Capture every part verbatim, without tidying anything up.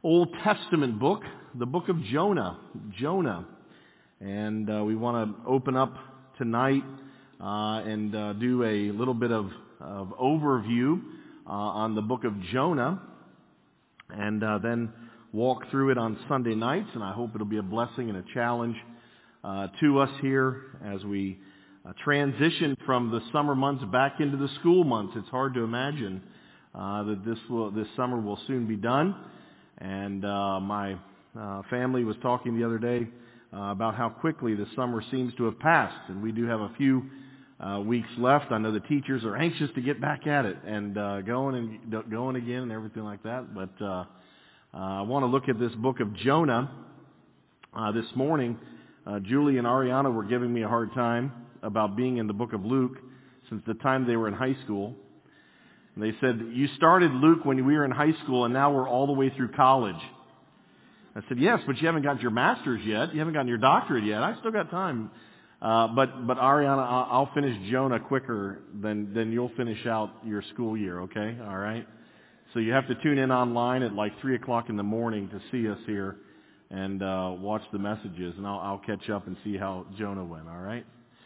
Old Testament book, the book of Jonah. Jonah. And uh, we want to open up tonight uh, and uh, do a little bit of, of overview uh, on the book of Jonah, and uh, then walk through it on Sunday nights. And I hope it'll be a blessing and a challenge uh, to us here as we uh, transition from the summer months back into the school months. It's hard to imagine uh, that this will this summer will soon be done. And uh, my uh, family was talking the other day uh, about how quickly the summer seems to have passed. And we do have a few uh, weeks left. I know the teachers are anxious to get back at it and uh, going and going again and everything like that. But uh, uh, I want to look at this book of Jonah uh, this morning. Uh, Julie and Ariana were giving me a hard time about being in the book of Luke since the time they were in high school. And they said, you started Luke when we were in high school and now we're all the way through college. I said, yes, but you haven't got your master's yet. You haven't gotten your doctorate yet. I still got time. Uh, but, but Ariana, I'll, I'll finish Jonah quicker than, than you'll finish out your school year, okay? All right? So you have to tune in online at like three o'clock in the morning to see us here and uh, watch the messages. And I'll, I'll catch up and see how Jonah went, all right?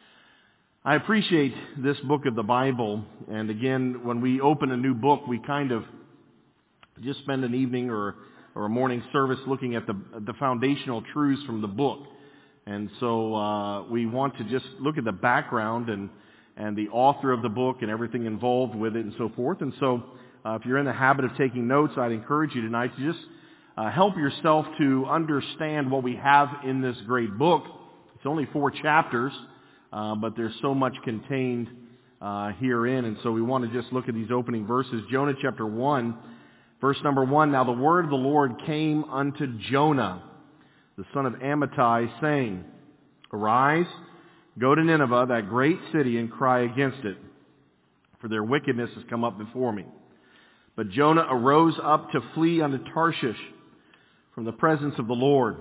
I appreciate this book of the Bible, and again, when we open a new book, we kind of just spend an evening or, or a morning service looking at the, the foundational truths from the book. And so uh, we want to just look at the background and, and the author of the book and everything involved with it and so forth. And so uh, if you're in the habit of taking notes, I'd encourage you tonight to just uh, help yourself to understand what we have in this great book. It's only four chapters. Uh, but there's so much contained uh, herein, and so we want to just look at these opening verses. Jonah chapter one, verse number one. Now the word of the Lord came unto Jonah, the son of Amittai, saying, Arise, go to Nineveh, that great city, and cry against it, for their wickedness has come up before me. But Jonah arose up to flee unto Tarshish from the presence of the Lord.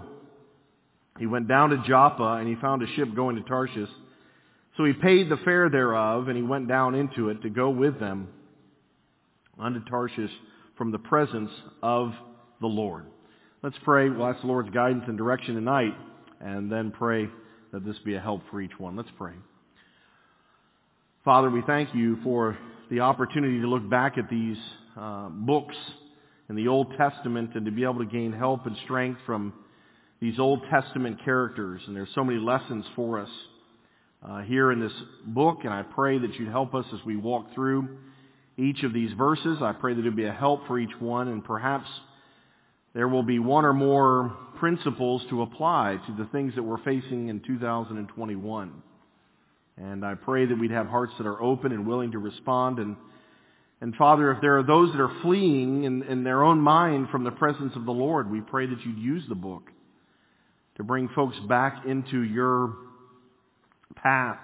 He went down to Joppa, and he found a ship going to Tarshish. So he paid the fare thereof, and he went down into it to go with them unto Tarshish from the presence of the Lord. Let's pray. We'll ask the Lord's guidance and direction tonight, and then pray that this be a help for each one. Let's pray. Father, we thank you for the opportunity to look back at these uh, books in the Old Testament and to be able to gain help and strength from these Old Testament characters. And there's so many lessons for us Uh, here in this book, and I pray that you'd help us as we walk through each of these verses. I pray that it would be a help for each one, and perhaps there will be one or more principles to apply to the things that we're facing in two thousand twenty-one. And I pray that we'd have hearts that are open and willing to respond. And, and Father, if there are those that are fleeing in, in their own mind from the presence of the Lord, we pray that you'd use the book to bring folks back into your path,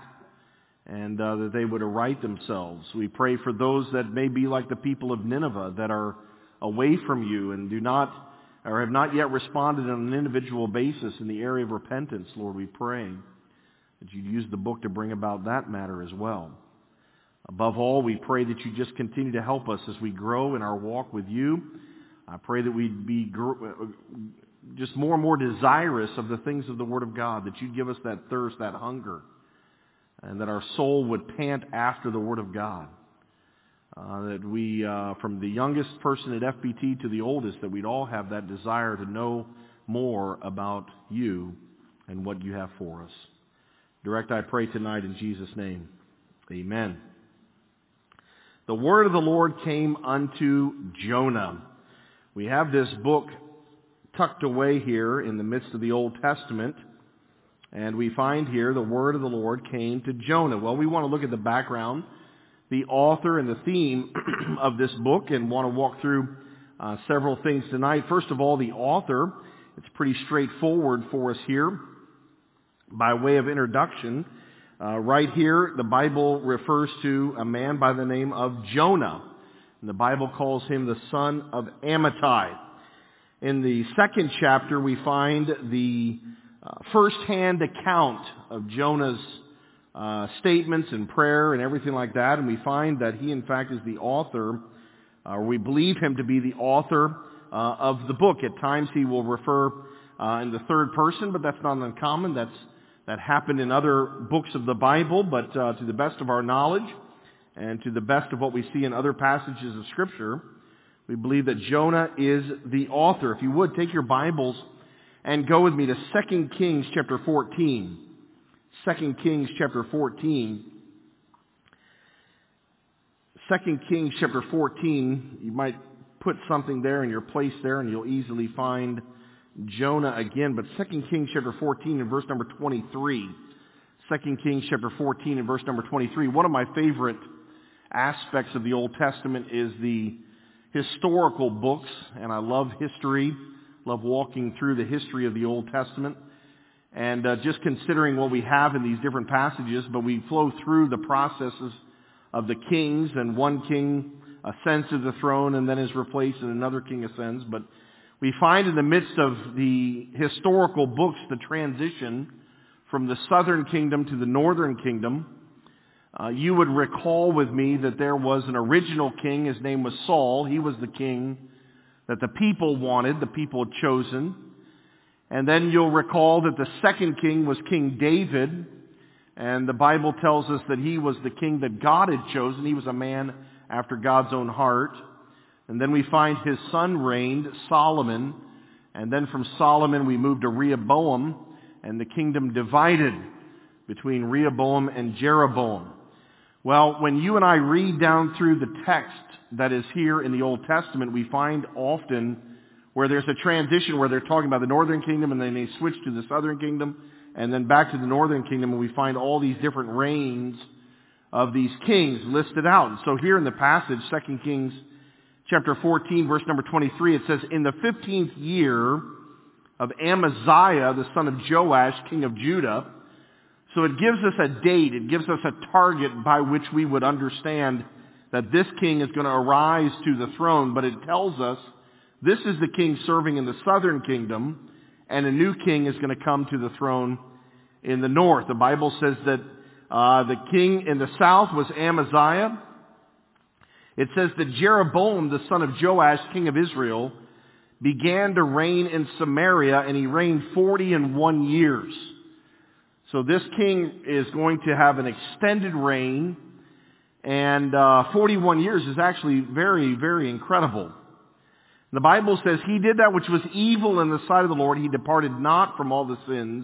and uh, that they would right themselves. We pray for those that may be like the people of Nineveh that are away from you and do not or have not yet responded on an individual basis in the area of repentance. Lord, we pray that you'd use the book to bring about that matter as well. Above all, we pray that you just continue to help us as we grow in our walk with you. I pray that we'd be gr- just more and more desirous of the things of the Word of God, that you'd give us that thirst, that hunger, and that our soul would pant after the Word of God. Uh, that we, uh, from the youngest person at F B T to the oldest, that we'd all have that desire to know more about you and what you have for us. Direct, I pray tonight in Jesus' name. Amen. The word of the Lord came unto Jonah. We have this book tucked away here in the midst of the Old Testament. And we find here the word of the Lord came to Jonah. Well, we want to look at the background, the author and the theme of this book, and want to walk through uh, several things tonight. First of all, the author. It's pretty straightforward for us here. By way of introduction, uh, right here, the Bible refers to a man by the name of Jonah. And the Bible calls him the son of Amittai. In the second chapter, we find the Uh, first-hand account of Jonah's uh, statements and prayer and everything like that, and we find that he, in fact, is the author, or we believe him to be the author uh, of the book. At times he will refer uh, in the third person, but that's not uncommon. That's that happened in other books of the Bible, but uh, to the best of our knowledge and to the best of what we see in other passages of Scripture, we believe that Jonah is the author. If you would, take your Bibles and go with me to Second Kings chapter fourteen. Second Kings chapter fourteen. Second Kings chapter fourteen, you might put something there in your place there and you'll easily find Jonah again. But Second Kings chapter fourteen and verse number twenty-three. Second Kings chapter fourteen and verse number twenty-three. One of my favorite aspects of the Old Testament is the historical books, and I love history, love walking through the history of the Old Testament, and uh, just considering what we have in these different passages, but we flow through the processes of the kings, and one king ascends to the throne and then is replaced and another king ascends, but we find in the midst of the historical books the transition from the southern kingdom to the northern kingdom. Uh, you would recall with me that there was an original king. His name was Saul. He was the king that the people wanted, the people had chosen. And then you'll recall that the second king was King David. And the Bible tells us that he was the king that God had chosen. He was a man after God's own heart. And then we find his son reigned, Solomon. And then from Solomon we move to Rehoboam. And the kingdom divided between Rehoboam and Jeroboam. Well, when you and I read down through the text that is here in the Old Testament, we find often where there's a transition where they're talking about the northern kingdom and then they switch to the southern kingdom and then back to the northern kingdom, and we find all these different reigns of these kings listed out. And so here in the passage, Second Kings chapter fourteen, verse number twenty-three, it says, "In the fifteenth year of Amaziah, the son of Joash, king of Judah." So it gives us a date, it gives us a target by which we would understand that this king is going to arise to the throne, but it tells us this is the king serving in the southern kingdom, and a new king is going to come to the throne in the north. The Bible says that uh, the king in the south was Amaziah. It says that Jeroboam, the son of Joash, king of Israel, began to reign in Samaria, and he reigned forty and one years. So this king is going to have an extended reign, and uh, forty-one years is actually very, very incredible. The Bible says he did that which was evil in the sight of the Lord. He departed not from all the sins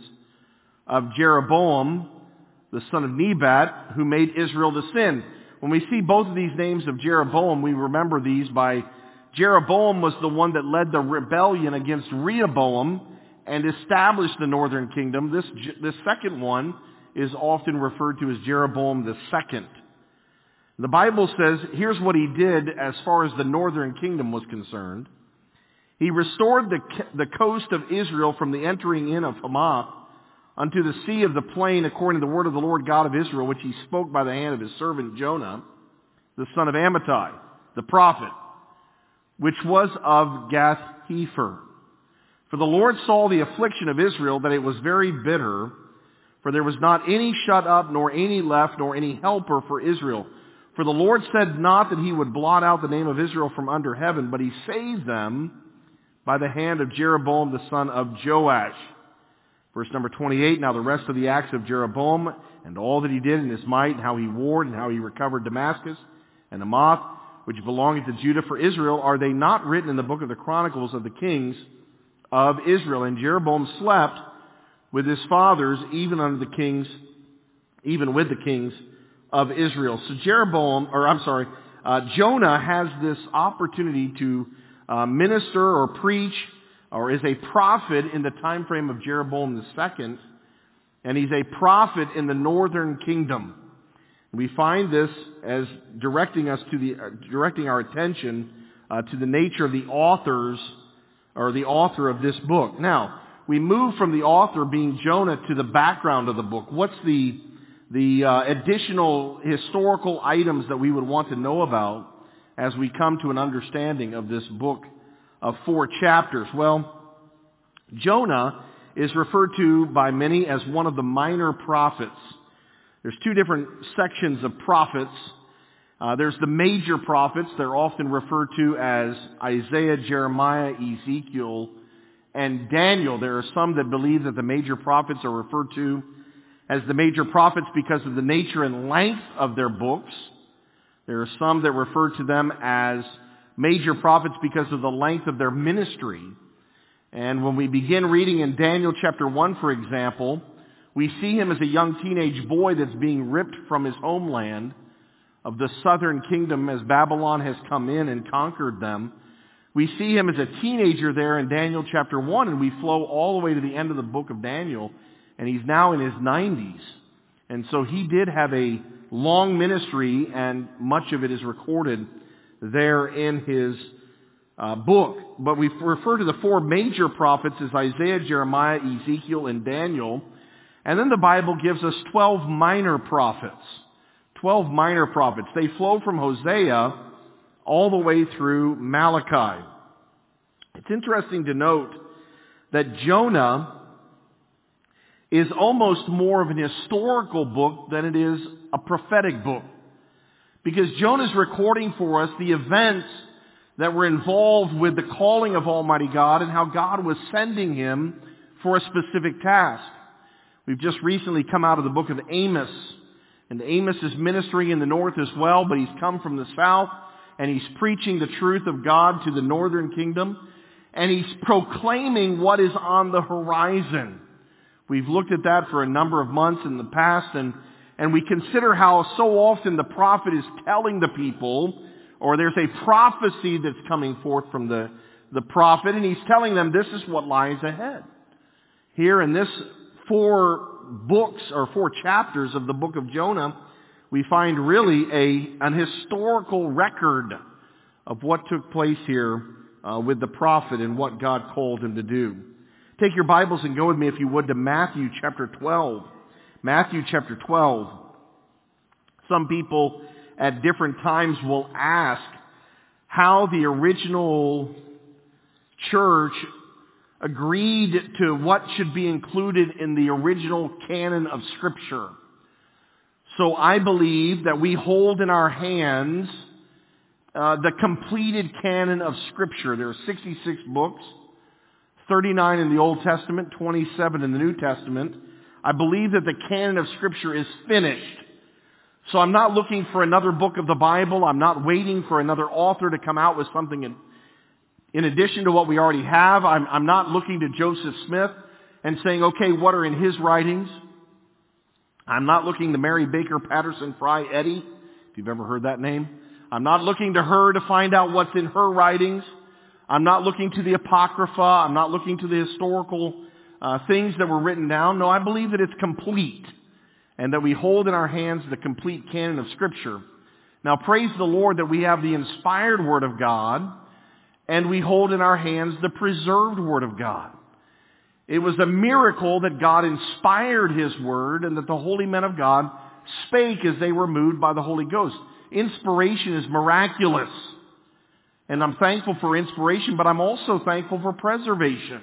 of Jeroboam, the son of Nebat, who made Israel to sin. When we see both of these names of Jeroboam, we remember these by Jeroboam was the one that led the rebellion against Rehoboam and established the northern kingdom. This, this second one is often referred to as Jeroboam the second. The Bible says, here's what he did as far as the northern kingdom was concerned. He restored the, the coast of Israel from the entering in of Hamath unto the sea of the plain, according to the word of the Lord God of Israel, which he spoke by the hand of his servant Jonah, the son of Amittai, the prophet, which was of Gath-hepher. For the Lord saw the affliction of Israel, that it was very bitter, for there was not any shut up, nor any left, nor any helper for Israel. For the Lord said not that he would blot out the name of Israel from under heaven, but he saved them by the hand of Jeroboam the son of Joash. Verse number twenty-eight, "Now the rest of the acts of Jeroboam, and all that he did in his might, and how he warred, and how he recovered Damascus and Hamath, which belonged to Judah for Israel, are they not written in the book of the Chronicles of the kings of Israel? And Jeroboam slept with his fathers, even under the kings, even with the kings of Israel." So Jeroboam, or I'm sorry, uh, Jonah has this opportunity to uh, minister or preach, or is a prophet in the time frame of Jeroboam the second, and he's a prophet in the northern kingdom. We find this as directing us to the uh, directing our attention uh, to the nature of the authors or the author of this book. Now, we move from the author being Jonah to the background of the book. What's the the uh, additional historical items that we would want to know about as we come to an understanding of this book of four chapters? Well, Jonah is referred to by many as one of the minor prophets. There's two different sections of prophets. Uh, there's the major prophets. They're often referred to as Isaiah, Jeremiah, Ezekiel, and Daniel. There are some that believe that the major prophets are referred to as the major prophets because of the nature and length of their books. There are some that refer to them as major prophets because of the length of their ministry. And when we begin reading in Daniel chapter one, for example, we see him as a young teenage boy that's being ripped from his homeland of the southern kingdom as Babylon has come in and conquered them. We see him as a teenager there in Daniel chapter one, and we flow all the way to the end of the book of Daniel, and he's now in his nineties. And so he did have a long ministry, and much of it is recorded there in his uh, book. But we refer to the four major prophets as Isaiah, Jeremiah, Ezekiel, and Daniel. And then the Bible gives us twelve minor prophets. Twelve minor prophets. They flow from Hosea all the way through Malachi. It's interesting to note that Jonah is almost more of an historical book than it is a prophetic book. Because Jonah's recording for us the events that were involved with the calling of Almighty God and how God was sending him for a specific task. We've just recently come out of the book of Amos. And Amos is ministering in the north as well, but he's come from the south, and he's preaching the truth of God to the northern kingdom, and he's proclaiming what is on the horizon. We've looked at that for a number of months in the past, and, and we consider how so often the prophet is telling the people, or there's a prophecy that's coming forth from the, the prophet, and he's telling them this is what lies ahead. Here in this four books or four chapters of the book of Jonah, we find really a an historical record of what took place here uh, with the prophet and what God called him to do. Take your Bibles and go with me, if you would, to Matthew chapter twelve. Matthew chapter twelve. Some people at different times will ask how the original church agreed to what should be included in the original canon of Scripture. So I believe that we hold in our hands uh, the completed canon of Scripture. There are sixty-six books, thirty-nine in the Old Testament, twenty-seven in the New Testament. I believe that the canon of Scripture is finished. So I'm not looking for another book of the Bible. I'm not waiting for another author to come out with something in In addition to what we already have. I'm, I'm not looking to Joseph Smith and saying, okay, what are in his writings? I'm not looking to Mary Baker Patterson Fry Eddy, if you've ever heard that name. I'm not looking to her to find out what's in her writings. I'm not looking to the Apocrypha. I'm not looking to the historical uh, things that were written down. No, I believe that it's complete and that we hold in our hands the complete canon of Scripture. Now, praise the Lord that we have the inspired Word of God, and we hold in our hands the preserved Word of God. It was a miracle that God inspired His Word and that the holy men of God spake as they were moved by the Holy Ghost. Inspiration is miraculous. And I'm thankful for inspiration, but I'm also thankful for preservation.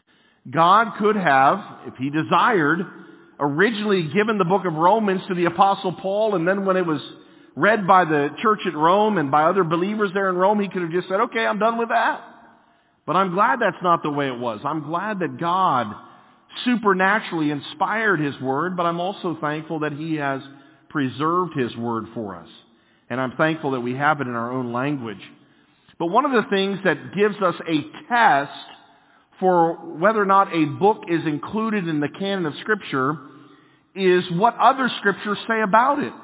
God could have, if He desired, originally given the book of Romans to the Apostle Paul, and then when it was read by the church at Rome and by other believers there in Rome, he could have just said, okay, I'm done with that. But I'm glad that's not the way it was. I'm glad that God supernaturally inspired His Word, but I'm also thankful that He has preserved His Word for us. And I'm thankful that we have it in our own language. But one of the things that gives us a test for whether or not a book is included in the canon of Scripture is what other Scriptures say about it.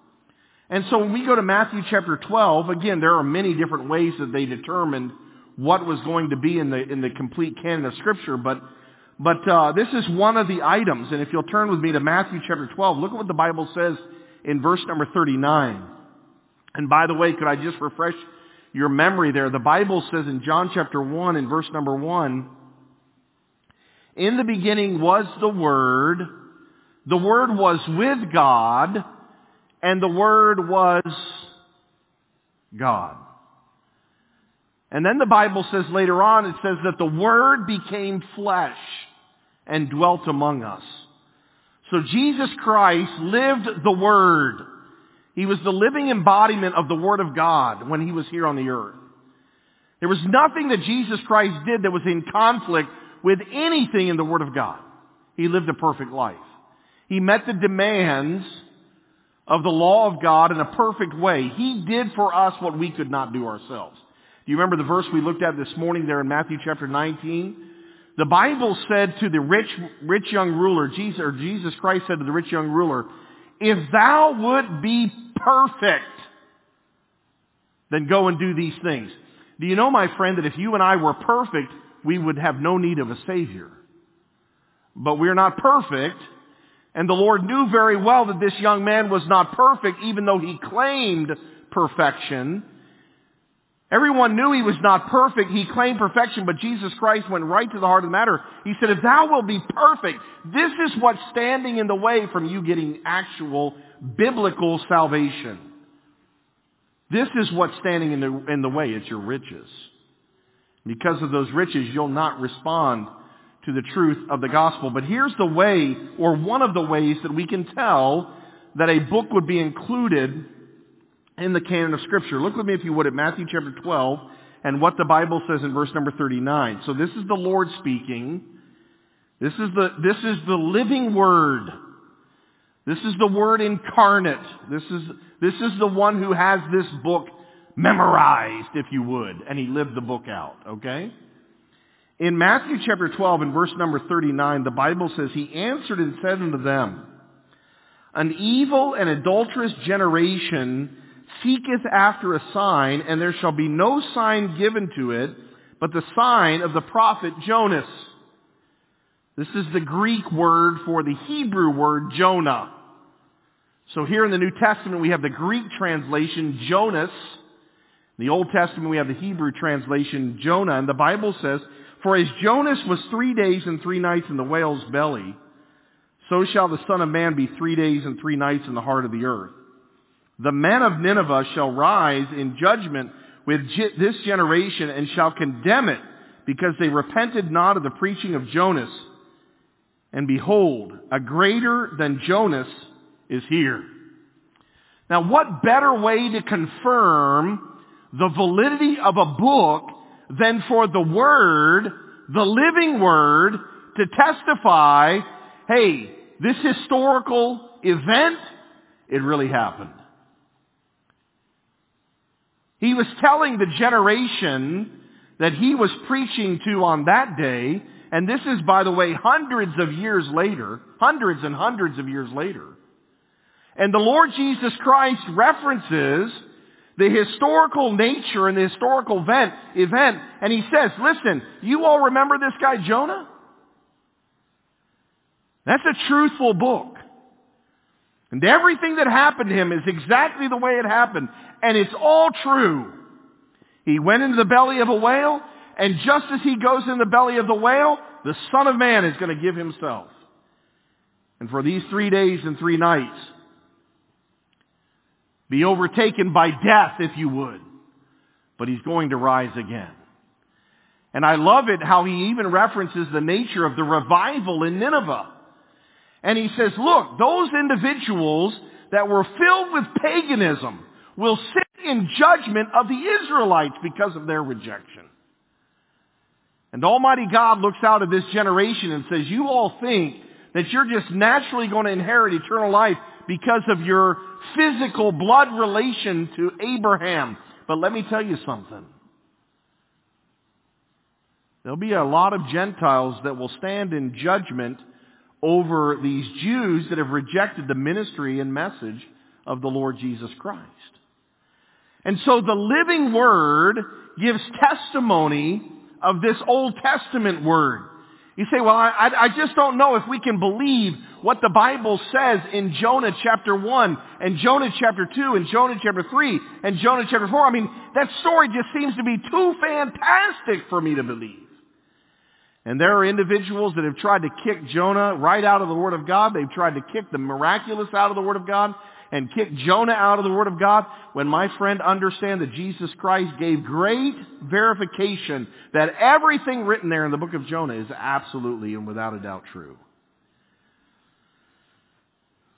And so when we go to Matthew chapter twelve, again, there are many different ways that they determined what was going to be in the in the complete canon of Scripture, but but uh, this is one of the items. And if you'll turn with me to Matthew chapter twelve, look at what the Bible says in verse number thirty-nine. And by the way, could I just refresh your memory there? The Bible says in John chapter one, in verse number one, in the beginning was the Word, the Word was with God, and the Word was God. And then the Bible says later on, it says that the Word became flesh and dwelt among us. So Jesus Christ lived the Word. He was the living embodiment of the Word of God when He was here on the earth. There was nothing that Jesus Christ did that was in conflict with anything in the Word of God. He lived a perfect life. He met the demands of the law of God in a perfect way. He did for us what we could not do ourselves. Do you remember the verse we looked at this morning there in Matthew chapter nineteen? The Bible said to the rich, rich young ruler, Jesus, or Jesus Christ said to the rich young ruler, if thou would be perfect, then go and do these things. Do you know, my friend, that if you and I were perfect, we would have no need of a Savior. But we're not perfect, and the Lord knew very well that this young man was not perfect, even though he claimed perfection. Everyone knew he was not perfect. He claimed perfection, but Jesus Christ went right to the heart of the matter. He said, if thou wilt be perfect, this is what's standing in the way from you getting actual biblical salvation. This is what's standing in the, in the way. It's your riches. Because of those riches, you'll not respond to the truth of the gospel. But here's the way, or one of the ways that we can tell that a book would be included in the canon of Scripture. Look with me, if you would, at Matthew chapter twelve and what the Bible says in verse number thirty-nine. So this is the Lord speaking. This is the, this is the living Word. This is the Word incarnate. This is, this is the one who has this book memorized, if you would, and He lived the book out, okay? In Matthew chapter twelve and verse number thirty-nine, the Bible says, He answered and said unto them, an evil and adulterous generation seeketh after a sign, and there shall be no sign given to it, but the sign of the prophet Jonas. This is the Greek word for the Hebrew word Jonah. So here in the New Testament we have the Greek translation Jonas. In the Old Testament we have the Hebrew translation Jonah. And the Bible says, for as Jonas was three days and three nights in the whale's belly, so shall the Son of Man be three days and three nights in the heart of the earth. The men of Nineveh shall rise in judgment with this generation and shall condemn it, because they repented not of the preaching of Jonas. And behold, a greater than Jonas is here. Now, what better way to confirm the validity of a book than for the Word, the living Word, to testify, hey, this historical event, it really happened. He was telling the generation that he was preaching to on that day, and this is, by the way, hundreds of years later, hundreds and hundreds of years later. And the Lord Jesus Christ references the historical nature and the historical event, event, and He says, listen, you all remember this guy Jonah? That's a truthful book. And everything that happened to him is exactly the way it happened. And it's all true. He went into the belly of a whale, and just as he goes in the belly of the whale, the Son of Man is going to give Himself. And for these three days and three nights, be overtaken by death, if you would. But He's going to rise again. And I love it how He even references the nature of the revival in Nineveh. And He says, look, those individuals that were filled with paganism will sit in judgment of the Israelites because of their rejection. And Almighty God looks out at this generation and says, you all think that you're just naturally going to inherit eternal life because of your physical blood relation to Abraham. But let me tell you something. There'll be a lot of Gentiles that will stand in judgment over these Jews that have rejected the ministry and message of the Lord Jesus Christ. And so the living Word gives testimony of this Old Testament Word. You say, well, I, I just don't know if we can believe what the Bible says in Jonah chapter one, and Jonah chapter two, and Jonah chapter three, and Jonah chapter four. I mean, that story just seems to be too fantastic for me to believe. And there are individuals that have tried to kick Jonah right out of the Word of God. They've tried to kick the miraculous out of the Word of God and kick Jonah out of the Word of God. When, my friend, understand that Jesus Christ gave great verification that everything written there in the book of Jonah is absolutely and without a doubt true.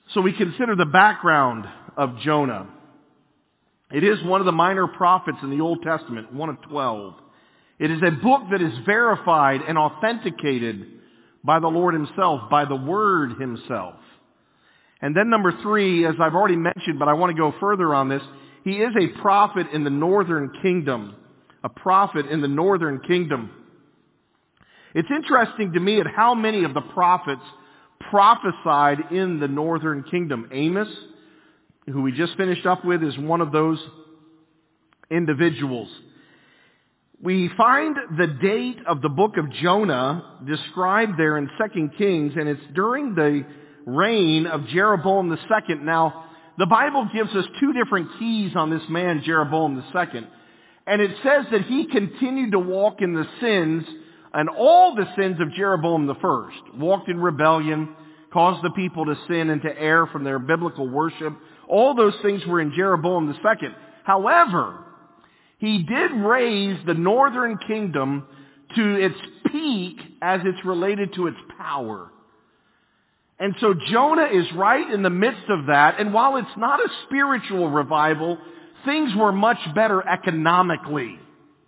So we consider the background of Jonah. It is one of the minor prophets in the Old Testament, one of twelve. It is a book that is verified and authenticated by the Lord himself, by the Word himself. And then number three, as I've already mentioned, but I want to go further on this, he is a prophet in the northern kingdom. A prophet in the northern kingdom. It's interesting to me at how many of the prophets prophesied in the northern kingdom. Amos, who we just finished up with, is one of those individuals. We find the date of the book of Jonah described there in Second Kings, and it's during the reign of Jeroboam the second. Now, the Bible gives us two different keys on this man, Jeroboam the second. And it says that he continued to walk in the sins and all the sins of Jeroboam the first. Walked in rebellion, caused the people to sin and to err from their biblical worship. All those things were in Jeroboam the second. However, he did raise the northern kingdom to its peak as it's related to its power. And so Jonah is right in the midst of that. And while it's not a spiritual revival, things were much better economically.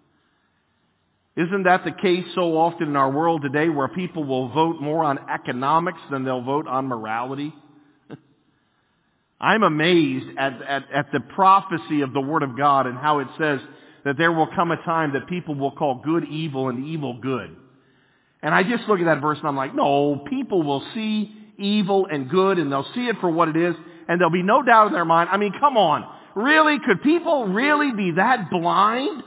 Isn't that the case so often in our world today, where people will vote more on economics than they'll vote on morality? I'm amazed at, at, at the prophecy of the Word of God and how it says that there will come a time that people will call good evil and evil good. And I just look at that verse and I'm like, no, people will see evil and good and they'll see it for what it is, and there'll be no doubt in their mind. I mean, come on. Really? Could people really be that blind?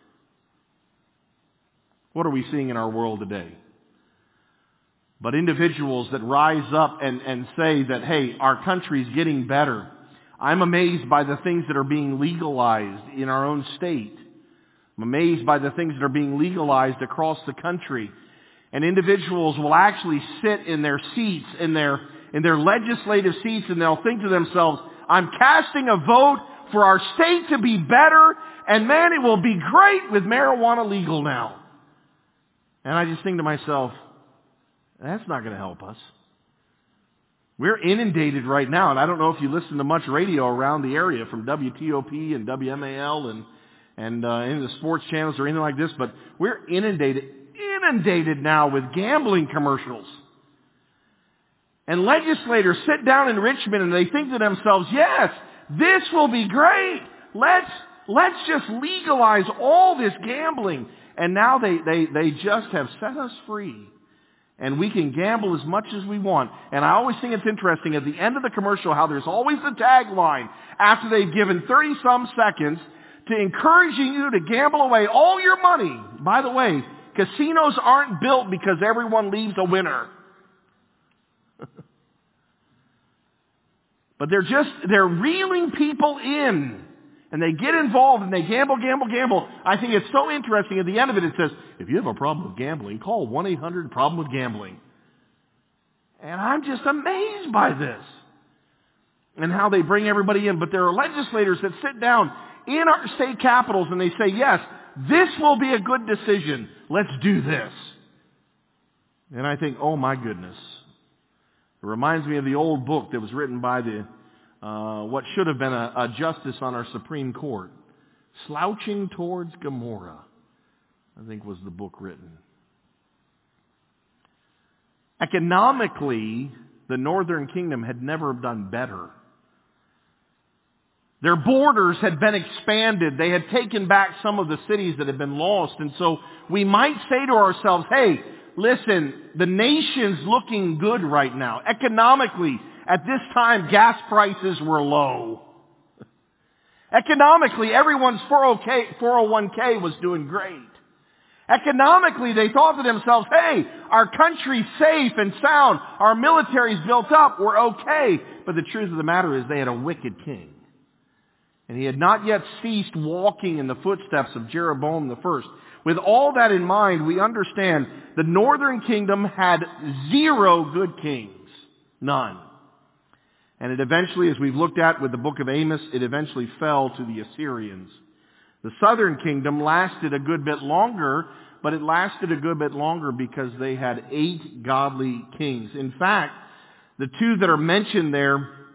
What are we seeing in our world today? But individuals that rise up and, and say that, hey, our country's getting better. I'm amazed by the things that are being legalized in our own state. I'm amazed by the things that are being legalized across the country. And individuals will actually sit in their seats, in their, in their legislative seats, and they'll think to themselves, I'm casting a vote for our state to be better, and man, it will be great with marijuana legal now. And I just think to myself, that's not going to help us. We're inundated right now, and I don't know if you listen to much radio around the area from W T O P and W M A L and and uh, any of the sports channels or anything like this, but we're inundated, inundated now with gambling commercials. And legislators sit down in Richmond and they think to themselves, yes, this will be great. Let's let's just legalize all this gambling. And now they, they, they just have set us free. And we can gamble as much as we want. And I always think it's interesting at the end of the commercial how there's always the tagline after they've given thirty-some seconds to encouraging you to gamble away all your money. By the way, casinos aren't built because everyone leaves a winner. But they're just, they're reeling people in. And they get involved and they gamble, gamble, gamble. I think it's so interesting. At the end of it, it says, if you have a problem with gambling, call one eight hundred problem with gambling. And I'm just amazed by this. And how they bring everybody in. But there are legislators that sit down in our state capitals and they say, yes, this will be a good decision. Let's do this. And I think, oh my goodness. It reminds me of the old book that was written by the Uh, what should have been a, a justice on our Supreme Court. Slouching Towards Gomorrah, I think was the book written. Economically, the northern kingdom had never done better. Their borders had been expanded. They had taken back some of the cities that had been lost. And so we might say to ourselves, hey, listen, the nation's looking good right now. Economically, at this time, gas prices were low. Economically, everyone's four oh one k was doing great. Economically, they thought to themselves, hey, our country's safe and sound. Our military's built up. We're okay. But the truth of the matter is they had a wicked king. And he had not yet ceased walking in the footsteps of Jeroboam the first. With all that in mind, we understand the northern kingdom had zero good kings. None. And it eventually, as we've looked at with the book of Amos, it eventually fell to the Assyrians. The southern kingdom lasted a good bit longer, but it lasted a good bit longer because they had eight godly kings. In fact, the two that are mentioned there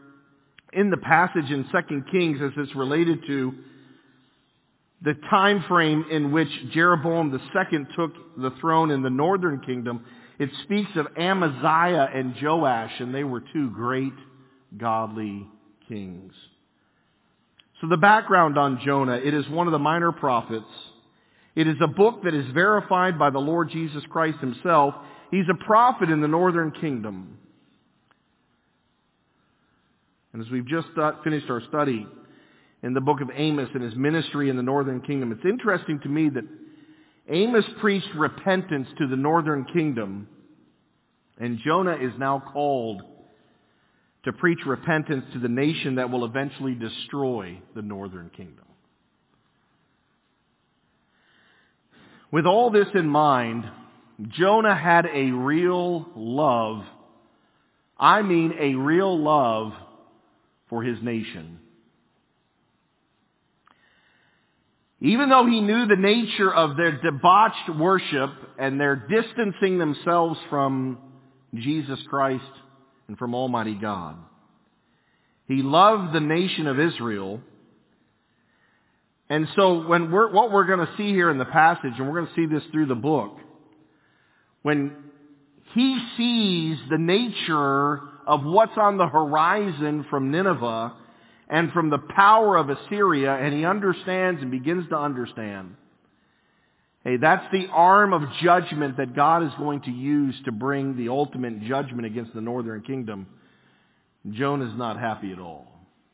in the passage in Second Kings as it's related to the time frame in which Jeroboam the second took the throne in the northern kingdom, it speaks of Amaziah and Joash, and they were two great godly kings. So the background on Jonah, it is one of the minor prophets. It is a book that is verified by the Lord Jesus Christ himself. He's a prophet in the northern kingdom. And as we've just finished our study in the book of Amos and his ministry in the northern kingdom, it's interesting to me that Amos preached repentance to the northern kingdom, and Jonah is now called to preach repentance to the nation that will eventually destroy the northern kingdom. With all this in mind, Jonah had a real love, I mean a real love for his nation. Even though he knew the nature of their debauched worship and their distancing themselves from Jesus Christ and from Almighty God, he loved the nation of Israel. And so when we're, what we're going to see here in the passage, and we're going to see this through the book, when he sees the nature of what's on the horizon from Nineveh and from the power of Assyria, and he understands and begins to understand, hey, that's the arm of judgment that God is going to use to bring the ultimate judgment against the northern kingdom. Jonah's not happy at all.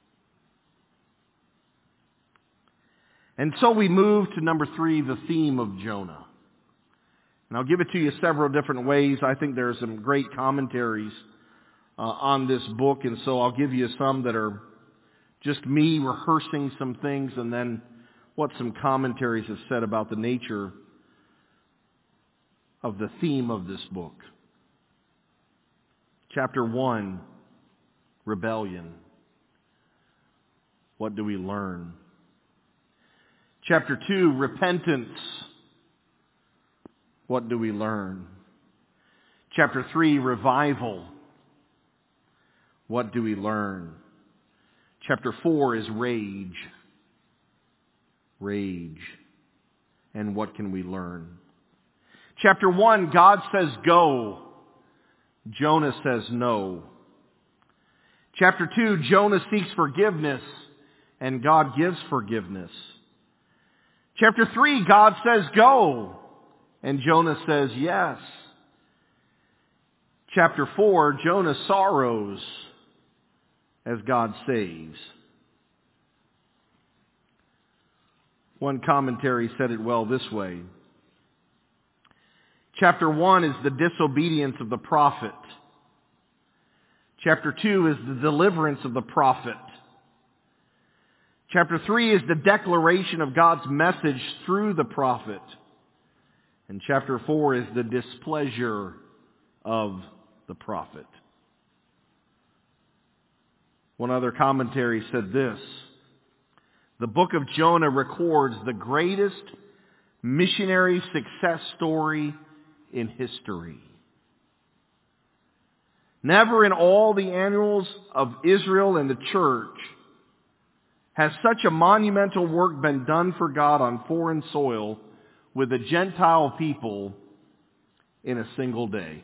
And so we move to number three, the theme of Jonah. And I'll give it to you several different ways. I think there are some great commentaries uh, on this book, and so I'll give you some that are just me rehearsing some things, and then what some commentaries have said about the nature of the theme of this book. Chapter one, rebellion. What do we learn? Chapter two, repentance. What do we learn? Chapter three, revival. What do we learn? Chapter four is rage. Rage. And what can we learn? Chapter one, God says go. Jonah says no. Chapter two, Jonah seeks forgiveness, and God gives forgiveness. Chapter three, God says go, and Jonah says yes. Chapter four, Jonah sorrows as God saves. One commentary said it well this way. Chapter one is the disobedience of the prophet. Chapter two is the deliverance of the prophet. Chapter three is the declaration of God's message through the prophet. And chapter four is the displeasure of the prophet. One other commentary said this: the book of Jonah records the greatest missionary success story in history. Never in all the annals of Israel and the church has such a monumental work been done for God on foreign soil with the Gentile people in a single day.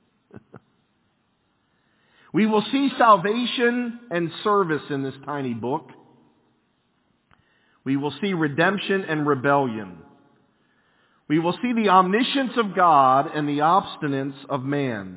We will see salvation and service in this tiny book. We will see redemption and rebellion. We will see the omniscience of God and the obstinance of man.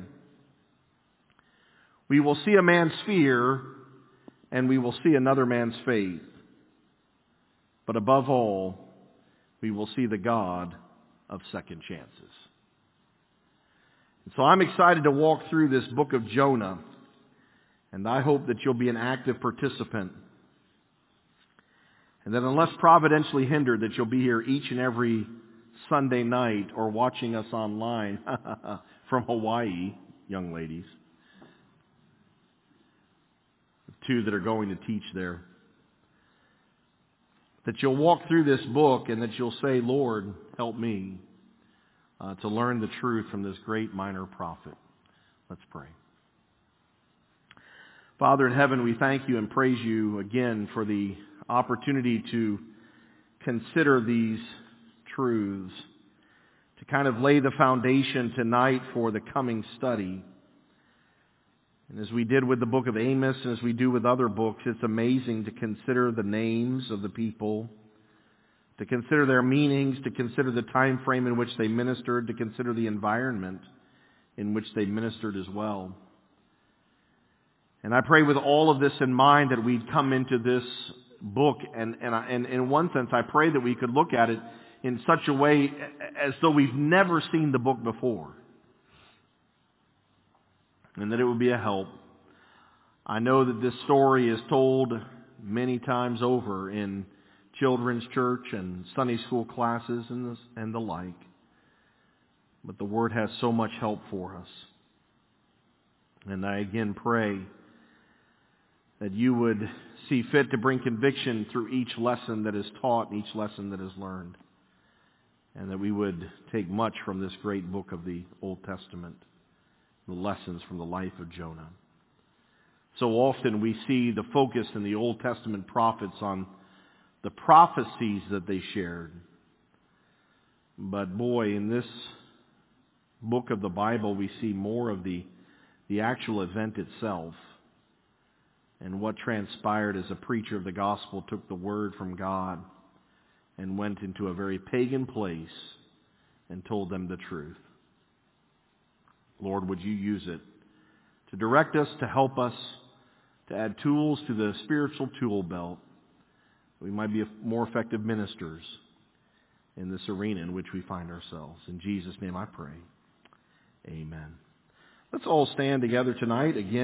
We will see a man's fear, and we will see another man's faith. But above all, we will see the God of second chances. And so I'm excited to walk through this book of Jonah, and I hope that you'll be an active participant. And that unless providentially hindered, that you'll be here each and every Sunday night or watching us online from Hawaii, young ladies. Two that are going to teach there. That you'll walk through this book and that you'll say, Lord, help me uh, to learn the truth from this great minor prophet. Let's pray. Father in heaven, we thank you and praise you again for the opportunity to consider these truths, to kind of lay the foundation tonight for the coming study. And as we did with the book of Amos, and as we do with other books, it's amazing to consider the names of the people, to consider their meanings, to consider the time frame in which they ministered, to consider the environment in which they ministered as well. And I pray with all of this in mind that we'd come into this book, and, and, I, and in one sense I pray that we could look at it in such a way as though we've never seen the book before, and that it would be a help. I know that this story is told many times over in children's church and Sunday school classes and the, and the like, but the Word has so much help for us. And I again pray that you would see fit to bring conviction through each lesson that is taught and each lesson that is learned, and that we would take much from this great book of the Old Testament, the lessons from the life of Jonah. So often we see the focus in the Old Testament prophets on the prophecies that they shared. But boy, in this book of the Bible, we see more of the, the actual event itself, and what transpired as a preacher of the gospel took the word from God and went into a very pagan place and told them the truth. Lord, would you use it to direct us, to help us, to add tools to the spiritual tool belt, that we might be more effective ministers in this arena in which we find ourselves. In Jesus' name I pray. Amen. Let's all stand together tonight again.